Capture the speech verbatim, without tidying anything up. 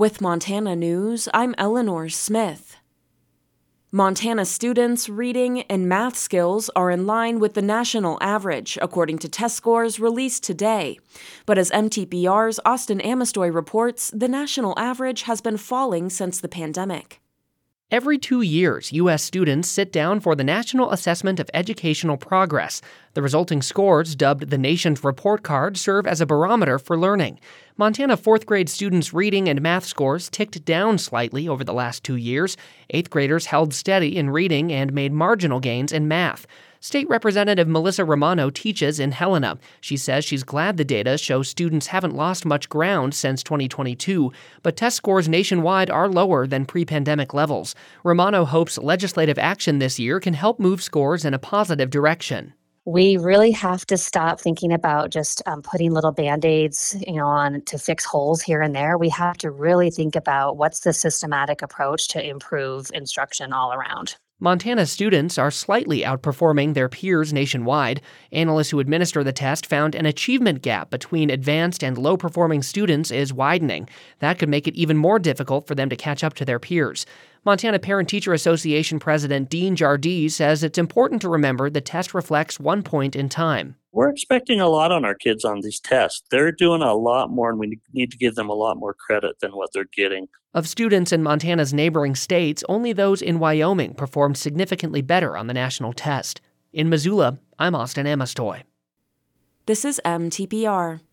With Montana News, I'm Eleanor Smith. Montana students' reading and math skills are in line with the national average, according to test scores released today. But as M T B R's Austin Amistoy reports, the national average has been falling since the pandemic. Every two years, U S students sit down for the National Assessment of Educational Progress. The resulting scores, dubbed the nation's report card, serve as a barometer for learning. Montana fourth grade students' reading and math scores ticked down slightly over the last two years. Eighth graders held steady in reading and made marginal gains in math. State Representative Melissa Romano teaches in Helena. She says she's glad the data shows students haven't lost much ground since twenty twenty-two, but test scores nationwide are lower than pre-pandemic levels. Romano hopes legislative action this year can help move scores in a positive direction. We really have to stop thinking about just um, putting little Band-Aids, you know, on to fix holes here and there. We have to really think about what's the systematic approach to improve instruction all around. Montana students are slightly outperforming their peers nationwide. Analysts who administer the test found an achievement gap between advanced and low-performing students is widening. That could make it even more difficult for them to catch up to their peers. Montana Parent-Teacher Association President Dean Jardee says it's important to remember the test reflects one point in time. We're expecting a lot on our kids on these tests. They're doing a lot more, and we need to give them a lot more credit than what they're getting. Of students in Montana's neighboring states, only those in Wyoming performed significantly better on the national test. In Missoula, I'm Austin Amistoy. This is M T B R.